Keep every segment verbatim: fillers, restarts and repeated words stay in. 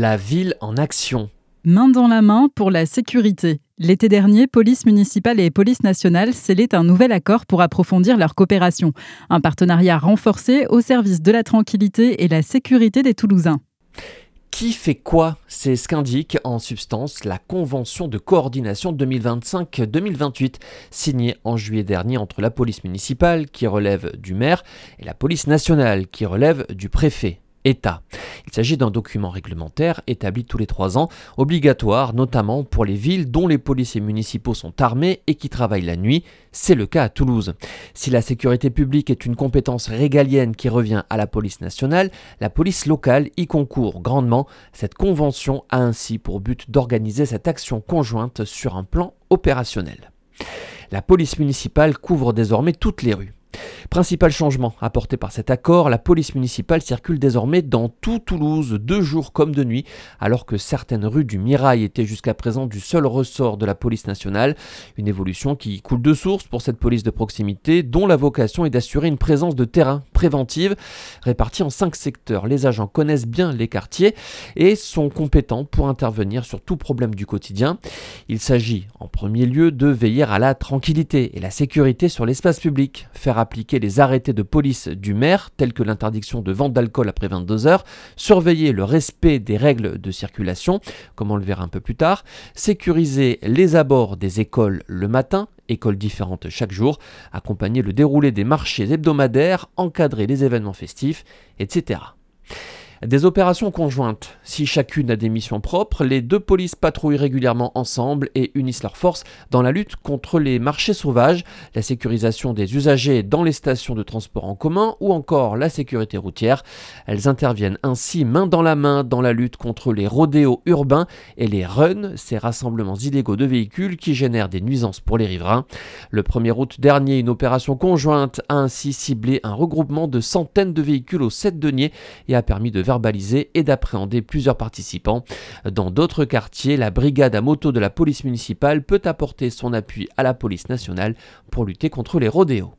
La ville en action. Main dans la main pour la sécurité. L'été dernier, police municipale et police nationale scellaient un nouvel accord pour approfondir leur coopération. Un partenariat renforcé au service de la tranquillité et la sécurité des Toulousains. Qui fait quoi ? C'est ce qu'indique en substance la Convention de coordination deux mille vingt-cinq deux mille vingt-huit, signée en juillet dernier entre la police municipale, qui relève du maire, et la police nationale, qui relève du préfet. État. Il s'agit d'un document réglementaire établi tous les trois ans, obligatoire notamment pour les villes dont les policiers municipaux sont armés et qui travaillent la nuit. C'est le cas à Toulouse. Si la sécurité publique est une compétence régalienne qui revient à la police nationale, la police locale y concourt grandement. Cette convention a ainsi pour but d'organiser cette action conjointe sur un plan opérationnel. La police municipale couvre désormais toutes les rues. Principal changement apporté par cet accord, la police municipale circule désormais dans tout Toulouse, de jour comme de nuit, alors que certaines rues du Mirail étaient jusqu'à présent du seul ressort de la police nationale. Une évolution qui coule de source pour cette police de proximité, dont la vocation est d'assurer une présence de terrain préventive. Répartie en cinq secteurs, les agents connaissent bien les quartiers et sont compétents pour intervenir sur tout problème du quotidien. Il s'agit en premier lieu de veiller à la tranquillité et la sécurité sur l'espace public, faire appliquer les arrêtés de police du maire, tels que l'interdiction de vente d'alcool après vingt-deux heures, surveiller le respect des règles de circulation, comme on le verra un peu plus tard, sécuriser les abords des écoles le matin, écoles différentes chaque jour, accompagner le déroulé des marchés hebdomadaires, encadrer les événements festifs, et cetera. Des opérations conjointes. Si chacune a des missions propres, les deux polices patrouillent régulièrement ensemble et unissent leurs forces dans la lutte contre les marchés sauvages, la sécurisation des usagers dans les stations de transport en commun ou encore la sécurité routière. Elles interviennent ainsi main dans la main dans la lutte contre les rodéos urbains et les runs, ces rassemblements illégaux de véhicules qui génèrent des nuisances pour les riverains. Le premier août dernier, une opération conjointe a ainsi ciblé un regroupement de centaines de véhicules au Sept-Deniers et a permis de verbaliser et d'appréhender plusieurs participants. Dans d'autres quartiers, la brigade à moto de la police municipale peut apporter son appui à la police nationale pour lutter contre les rodéos.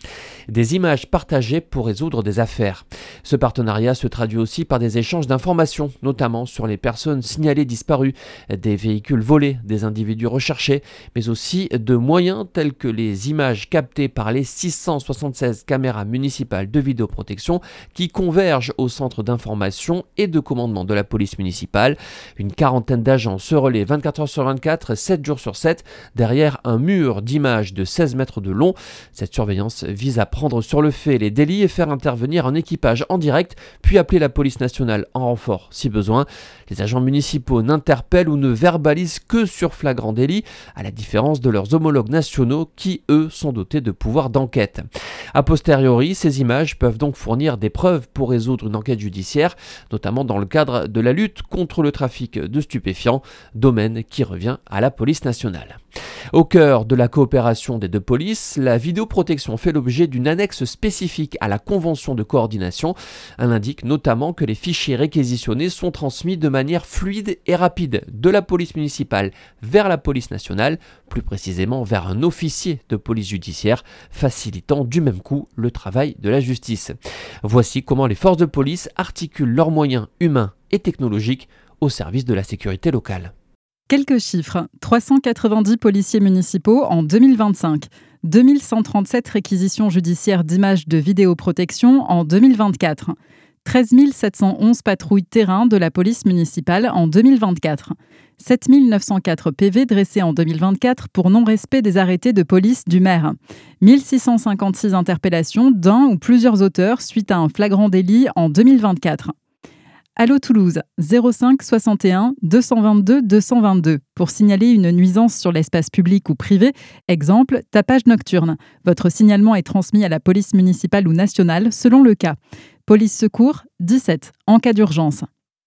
Des images partagées pour résoudre des affaires. Ce partenariat se traduit aussi par des échanges d'informations, notamment sur les personnes signalées disparues, des véhicules volés, des individus recherchés, mais aussi de moyens tels que les images captées par les six cent soixante-seize caméras municipales de vidéoprotection qui convergent au centre d'information et de commandement de la police municipale. Une quarantaine d'agents se relaient vingt-quatre heures sur vingt-quatre, sept jours sur sept, derrière un mur d'images de seize mètres de long. Cette surveillance vise à prendre sur le fait les délits et faire intervenir un équipage en direct, puis appeler la police nationale en renfort si besoin. Les agents municipaux n'interpellent ou ne verbalisent que sur flagrant délit, à la différence de leurs homologues nationaux qui, eux, sont dotés de pouvoirs d'enquête. A posteriori, ces images peuvent donc fournir des preuves pour résoudre une enquête judiciaire, notamment dans le cadre de la lutte contre le trafic de stupéfiants, domaine qui revient à la police nationale. Au cœur de la coopération des deux polices, la vidéoprotection fait l'objet d'une annexe spécifique à la convention de coordination. Elle indique notamment que les fichiers réquisitionnés sont transmis de manière fluide et rapide de la police municipale vers la police nationale, plus précisément vers un officier de police judiciaire, facilitant du même coup le travail de la justice. Voici comment les forces de police articulent leurs moyens humains et technologiques au service de la sécurité locale. Quelques chiffres. trois cent quatre-vingt-dix policiers municipaux en deux mille vingt-cinq. deux mille cent trente-sept réquisitions judiciaires d'images de vidéoprotection en deux mille vingt-quatre. treize mille sept cent onze patrouilles terrain de la police municipale en deux mille vingt-quatre. sept mille neuf cent quatre P V dressés en deux mille vingt-quatre pour non-respect des arrêtés de police du maire. mille six cent cinquante-six interpellations d'un ou plusieurs auteurs suite à un flagrant délit en deux mille vingt-quatre. Allo Toulouse, zéro cinq soixante et un deux cent vingt-deux deux cent vingt-deux pour signaler une nuisance sur l'espace public ou privé. Exemple, tapage nocturne. Votre signalement est transmis à la police municipale ou nationale selon le cas. Police secours, dix-sept, en cas d'urgence.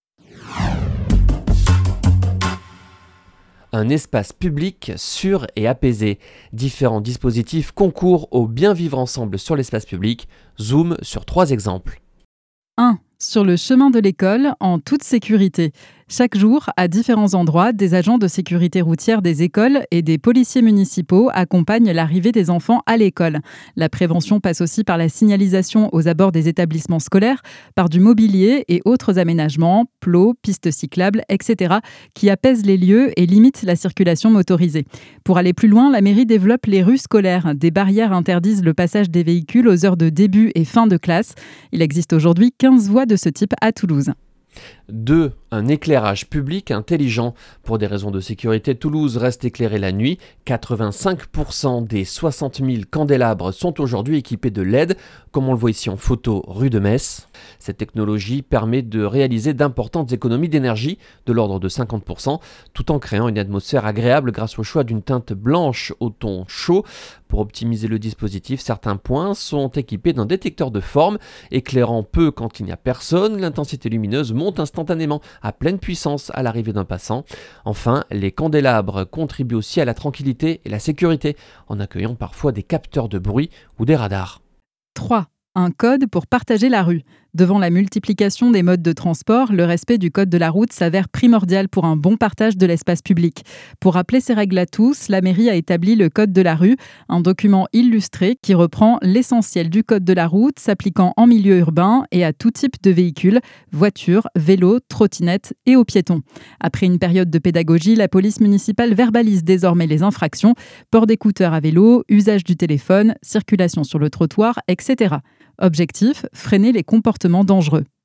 Un espace public sûr et apaisé. Différents dispositifs concourent au bien vivre ensemble sur l'espace public. Zoom sur trois exemples. un. Sur le chemin de l'école, en toute sécurité. Chaque jour, à différents endroits, des agents de sécurité routière des écoles et des policiers municipaux accompagnent l'arrivée des enfants à l'école. La prévention passe aussi par la signalisation aux abords des établissements scolaires, par du mobilier et autres aménagements, plots, pistes cyclables, et cetera, qui apaisent les lieux et limitent la circulation motorisée. Pour aller plus loin, la mairie développe les rues scolaires. Des barrières interdisent le passage des véhicules aux heures de début et fin de classe. Il existe aujourd'hui quinze voies de ce type à Toulouse. deux. Un éclairage public intelligent. Pour des raisons de sécurité, Toulouse reste éclairée la nuit. quatre-vingt-cinq pour cent des soixante mille candélabres sont aujourd'hui équipés de L E D, comme on le voit ici en photo rue de Metz. Cette technologie permet de réaliser d'importantes économies d'énergie, de l'ordre de cinquante pour cent, tout en créant une atmosphère agréable grâce au choix d'une teinte blanche au ton chaud. Pour optimiser le dispositif, certains points sont équipés d'un détecteur de forme, éclairant peu quand il n'y a personne. L'intensité lumineuse monte instantanément à pleine puissance à l'arrivée d'un passant. Enfin, les candélabres contribuent aussi à la tranquillité et la sécurité, en accueillant parfois des capteurs de bruit ou des radars. trois. Un code pour partager la rue. Devant la multiplication des modes de transport, le respect du code de la route s'avère primordial pour un bon partage de l'espace public. Pour rappeler ces règles à tous, la mairie a établi le code de la rue, un document illustré qui reprend l'essentiel du code de la route s'appliquant en milieu urbain et à tout type de véhicules, voitures, vélos, trottinettes et aux piétons. Après une période de pédagogie, la police municipale verbalise désormais les infractions, port d'écouteurs à vélo, usage du téléphone, circulation sur le trottoir, et cetera. Objectif, freiner les comportements dangereux.